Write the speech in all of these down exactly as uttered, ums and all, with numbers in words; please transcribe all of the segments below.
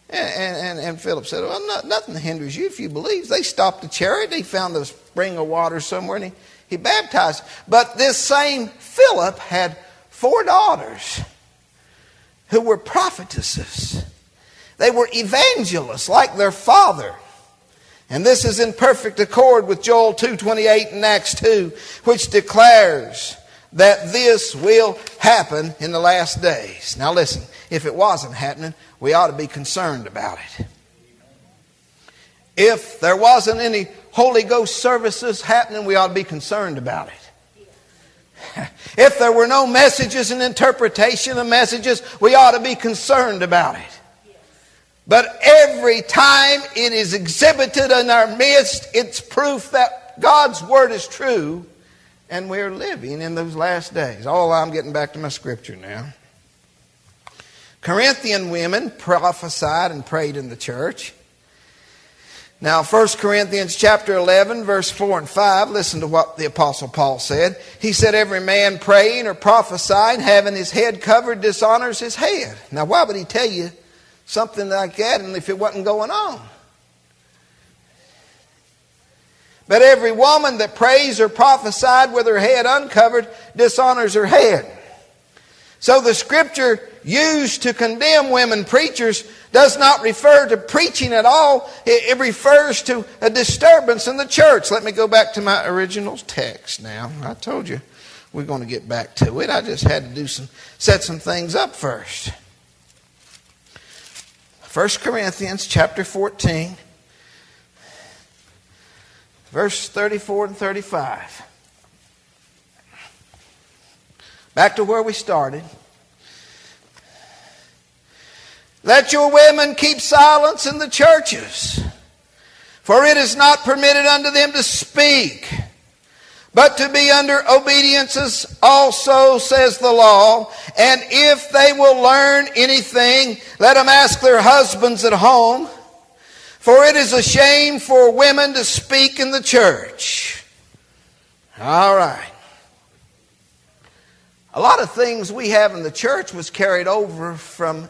And, and, and Philip said, well, no, nothing hinders you if you believe. They stopped the chariot. He found a spring of water somewhere, and he, he baptized. But this same Philip had four daughters who were prophetesses. They were evangelists like their father. And this is in perfect accord with Joel two twenty-eight and Acts two, which declares that this will happen in the last days. Now listen, if it wasn't happening, we ought to be concerned about it. If there wasn't any Holy Ghost services happening, we ought to be concerned about it. If there were no messages and interpretation of messages, we ought to be concerned about it. But every time it is exhibited in our midst, it's proof that God's Word is true and we're living in those last days. Oh, I'm getting back to my scripture now. Corinthian women prophesied and prayed in the church. Now, First Corinthians chapter eleven, verse four and five, listen to what the Apostle Paul said. He said, every man praying or prophesying, having his head covered, dishonors his head. Now, why would he tell you something like that and if it wasn't going on? But every woman that prays or prophesied with her head uncovered dishonors her head. So the scripture used to condemn women preachers does not refer to preaching at all. It, it refers to a disturbance in the church. Let me go back to my original text now. I told you we're going to get back to it. I just had to do some set some things up first. First Corinthians chapter fourteen. Verse thirty-four and thirty-five. Back to where we started. Let your women keep silence in the churches, for it is not permitted unto them to speak, but to be under obediences also, says the law. And if they will learn anything, let them ask their husbands at home. For it is a shame for women to speak in the church. All right. A lot of things we have in the church was carried over from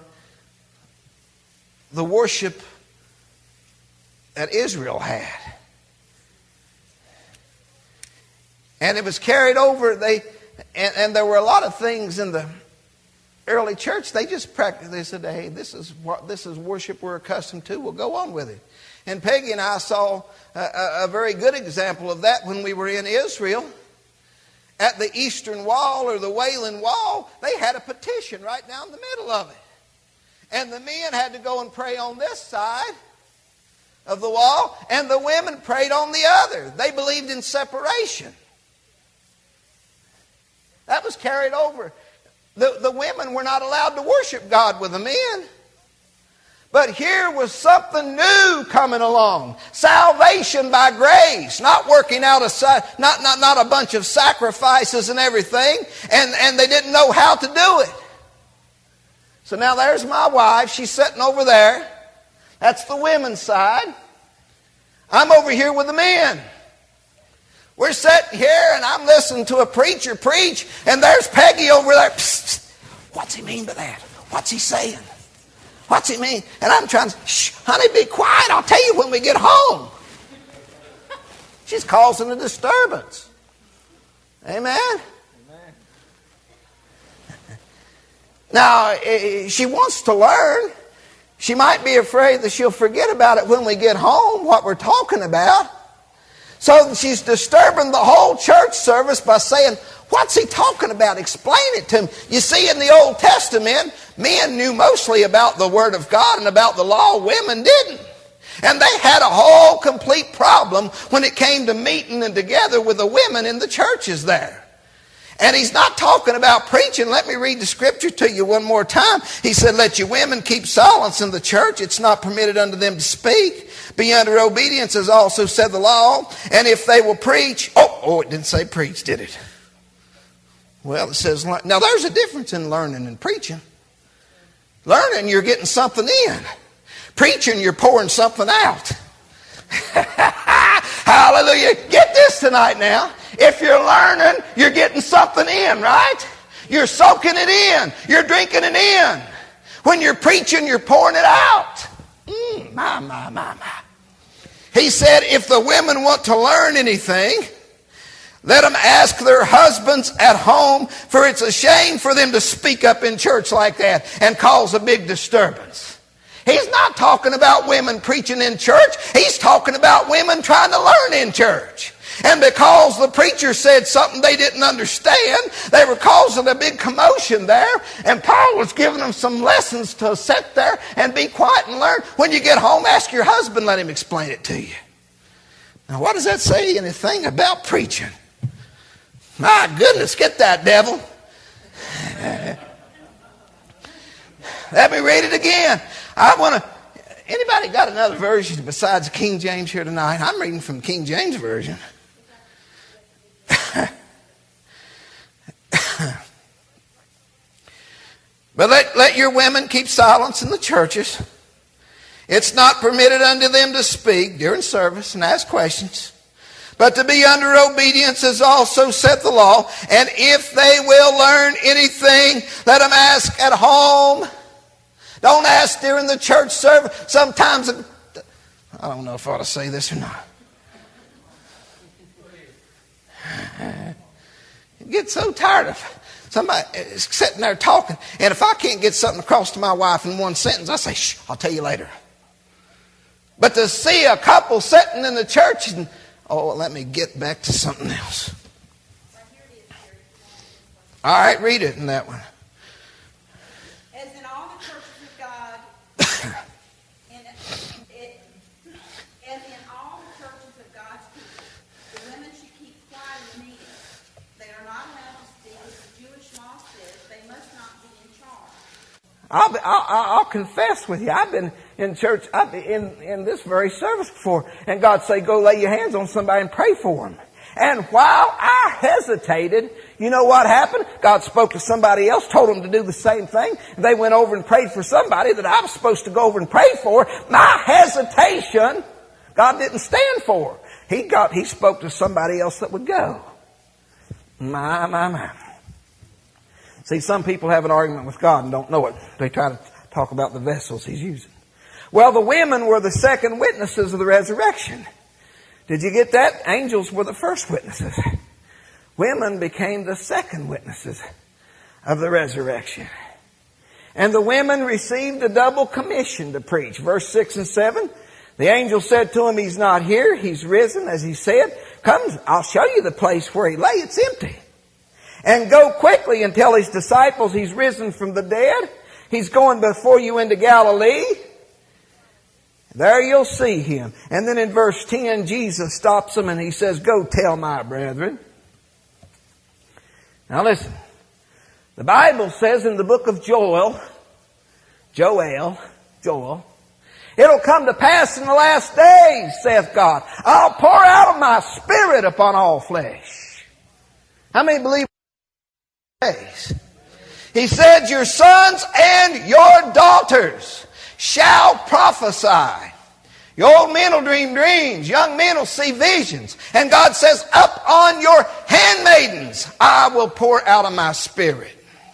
the worship that Israel had. And it was carried over. They and, and there were a lot of things in the early church, they just practiced. They said, hey, this is what this is worship we're accustomed to. We'll go on with it. And Peggy and I saw a, a, a very good example of that when we were in Israel. At the Eastern Wall or the Wailing Wall, they had a petition right down the middle of it. And the men had to go and pray on this side of the wall, and the women prayed on the other. They believed in separation. That was carried over. The, the women were not allowed to worship God with the men. But here was something new coming along. Salvation by grace. Not working out a, not, not, not a bunch of sacrifices and everything. And, and they didn't know how to do it. So now there's my wife. She's sitting over there. That's the women's side. I'm over here with the men. We're sitting here and I'm listening to a preacher preach, and there's Peggy over there. Psst, psst. What's he mean by that? What's he saying? What's he mean? And I'm trying to, shh, honey, be quiet. I'll tell you when we get home. She's causing a disturbance. Amen? Amen. Now, she wants to learn. She might be afraid that she'll forget about it when we get home, what we're talking about. So she's disturbing the whole church service by saying, what's he talking about? Explain it to him. You see, in the Old Testament, men knew mostly about the Word of God and about the law. Women didn't. And they had a whole complete problem when it came to meeting and together with the women in the churches there. And he's not talking about preaching. Let me read the scripture to you one more time. He said, let your women keep silence in the church. It's not permitted unto them to speak. Be under obedience, as also said the law. And if they will preach. Oh, oh, it didn't say preach, did it? Well, it says, now there's a difference in learning and preaching. Learning, you're getting something in. Preaching, you're pouring something out. Hallelujah. Get this tonight now. If you're learning, you're getting something in, right? You're soaking it in. You're drinking it in. When you're preaching, you're pouring it out. My, my, my, my. He said, if the women want to learn anything, let them ask their husbands at home, for it's a shame for them to speak up in church like that and cause a big disturbance. He's not talking about women preaching in church. He's talking about women trying to learn in church. And because the preacher said something they didn't understand, they were causing a big commotion there. And Paul was giving them some lessons to sit there and be quiet and learn. When you get home, ask your husband, let him explain it to you. Now, what does that say anything about preaching? My goodness, get that, devil. Let me read it again. I want to... Anybody got another version besides King James here tonight? I'm reading from King James Version. But let, let your women keep silence in the churches. It's not permitted unto them to speak during service and ask questions, but to be under obedience as also saith the law. And if they will learn anything, let them ask at home. Don't ask during the church service. Sometimes, I don't know if I ought to say this or not. You get so tired of somebody sitting there talking. And if I can't get something across to my wife in one sentence, I say, shh, I'll tell you later. But to see a couple sitting in the church and, oh, let me get back to something else. All right, read it in that one. As in all the churches of God, in, it, as in all the churches of God's people, the women should keep quiet in the meeting. They are not allowed to speak as the Jewish law says. They must not be in charge. I'll, be, I'll, I'll confess with you. I've been in church, I've been in, in this very service before, and God say, go lay your hands on somebody and pray for them. And while I hesitated, you know what happened? God spoke to somebody else, told them to do the same thing. They went over and prayed for somebody that I was supposed to go over and pray for. My hesitation, God didn't stand for. He got, he spoke to somebody else that would go. My, my, my. See, some people have an argument with God and don't know it. They try to talk about the vessels He's using. Well, the women were the second witnesses of the resurrection. Did you get that? Angels were the first witnesses. Women became the second witnesses of the resurrection. And the women received a double commission to preach. Verse six and seven. The angel said to him, He's not here. He's risen, as He said. Come, I'll show you the place where He lay. It's empty. And go quickly and tell His disciples He's risen from the dead. He's going before you into Galilee. There you'll see Him. And then in verse ten, Jesus stops them and He says, go tell my brethren. Now listen. The Bible says in the book of Joel, Joel, Joel, it'll come to pass in the last days, saith God, I'll pour out of my Spirit upon all flesh. How many believe days? He said, your sons and your daughters shall prophesy. Your old men will dream dreams. Young men will see visions. And God says, up on your handmaidens I will pour out of my Spirit.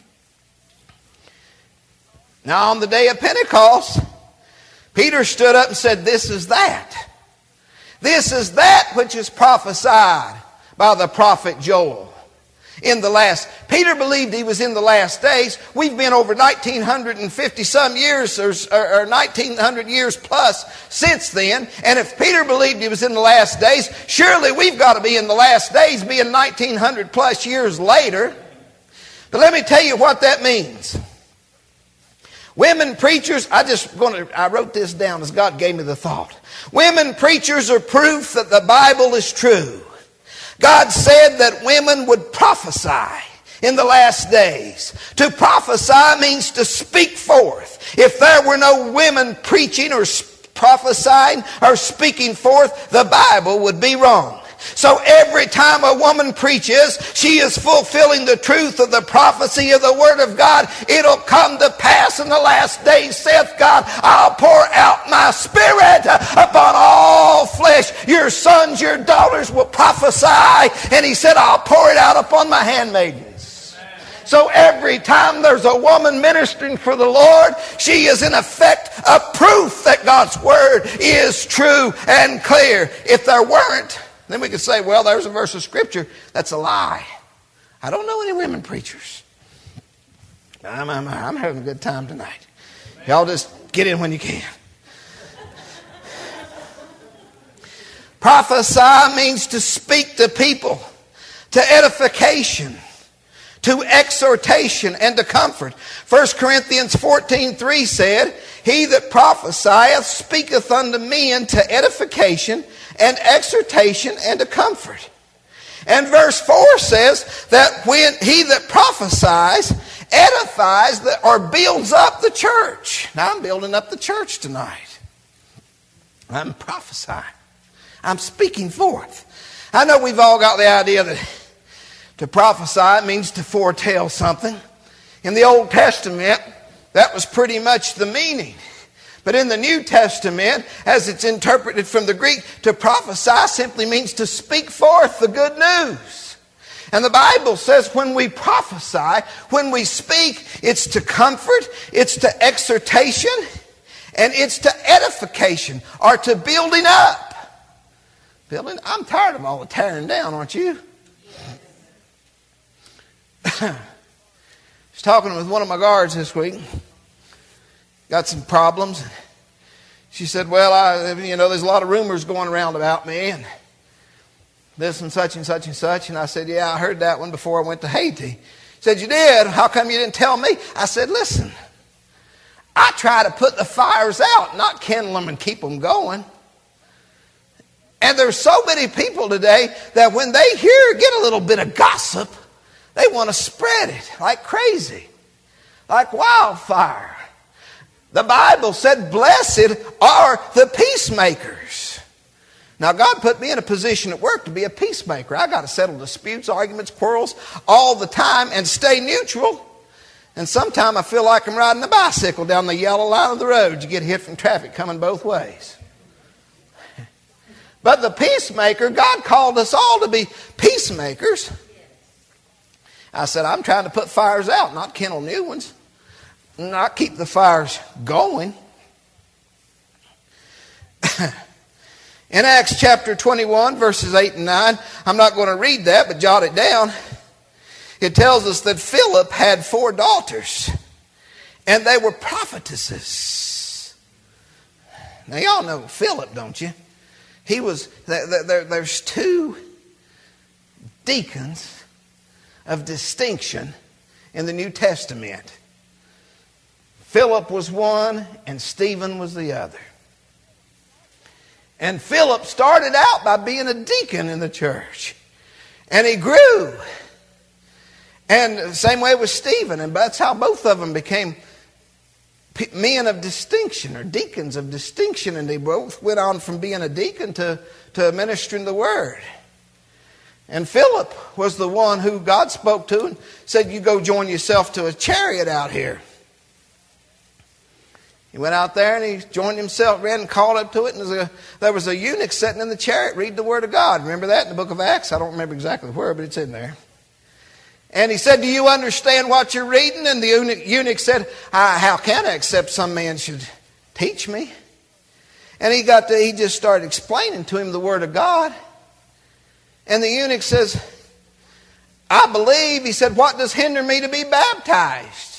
Now on the day of Pentecost, Peter stood up and said, this is that. This is that which is prophesied by the prophet Joel. In the last, Peter believed he was in the last days. We've been over nineteen fifty some years or, or nineteen hundred years plus since then. And if Peter believed he was in the last days, surely we've got to be in the last days, being nineteen hundred plus years later. But let me tell you what that means. Women preachers, I just going to, I wrote this down as God gave me the thought. Women preachers are proof that the Bible is true. God said that women would prophesy in the last days. To prophesy means to speak forth. If there were no women preaching or prophesying or speaking forth, the Bible would be wrong. So every time a woman preaches, she is fulfilling the truth of the prophecy of the Word of God. It'll come to pass in the last days, saith God, I'll pour out my Spirit upon all flesh. Your sons, your daughters will prophesy. And He said, I'll pour it out upon my handmaidens. So every time there's a woman ministering for the Lord, she is in effect a proof that God's word is true and clear. If there weren't, then we could say, well, there's a verse of scripture that's a lie. I don't know any women preachers. I'm, I'm, I'm having a good time tonight. Y'all just get in when you can. Prophesy means to speak to people, to edification, to exhortation, and to comfort. First Corinthians fourteen three said, he that prophesieth speaketh unto men to edification and exhortation and to comfort. And verse four says that when he that prophesies edifies the, or builds up the church. Now I'm building up the church tonight. I'm prophesying. I'm speaking forth. I know we've all got the idea that to prophesy means to foretell something. In the Old Testament, that was pretty much the meaning. But in the New Testament, as it's interpreted from the Greek, to prophesy simply means to speak forth the good news. And the Bible says when we prophesy, when we speak, it's to comfort, it's to exhortation, and it's to edification, or to building up. Building, I'm tired of all the tearing down, aren't you? I was talking with one of my guards this week. Got some problems. She said, well, I, you know, there's a lot of rumors going around about me and this and such and such and such. And I said, yeah, I heard that one before I went to Haiti. She said, you did? How come you didn't tell me? I said, listen, I try to put the fires out, not kindle them and keep them going. And there's so many people today that when they hear, get a little bit of gossip, they want to spread it like crazy, like wildfire. The Bible said, blessed are the peacemakers. Now, God put me in a position at work to be a peacemaker. I got to settle disputes, arguments, quarrels all the time and stay neutral. And sometimes I feel like I'm riding a bicycle down the yellow line of the road. You get hit from traffic coming both ways. But the peacemaker, God called us all to be peacemakers. I said, I'm trying to put fires out, not kindle new ones. Not keep the fires going. In Acts chapter twenty-one, verses eight and nine, I'm not going to read that, but jot it down. It tells us that Philip had four daughters, and they were prophetesses. Now, y'all know Philip, don't you? He was, there, there, there's two deacons of distinction in the New Testament. Philip was one and Stephen was the other. And Philip started out by being a deacon in the church. And he grew. And the same way with Stephen. And that's how both of them became men of distinction, or deacons of distinction. And they both went on from being a deacon to, to ministering the word. And Philip was the one who God spoke to and said, you go join yourself to a chariot out here. He went out there and he joined himself, ran and called up to it. And there was, a, there was a eunuch sitting in the chariot reading the word of God. Remember that in the book of Acts? I don't remember exactly where, but it's in there. And he said, do you understand what you're reading? And the eunuch, eunuch said, how can I, except some man should teach me? And he got to, he just started explaining to him the word of God. And the eunuch says, I believe, he said, what does hinder me to be baptized?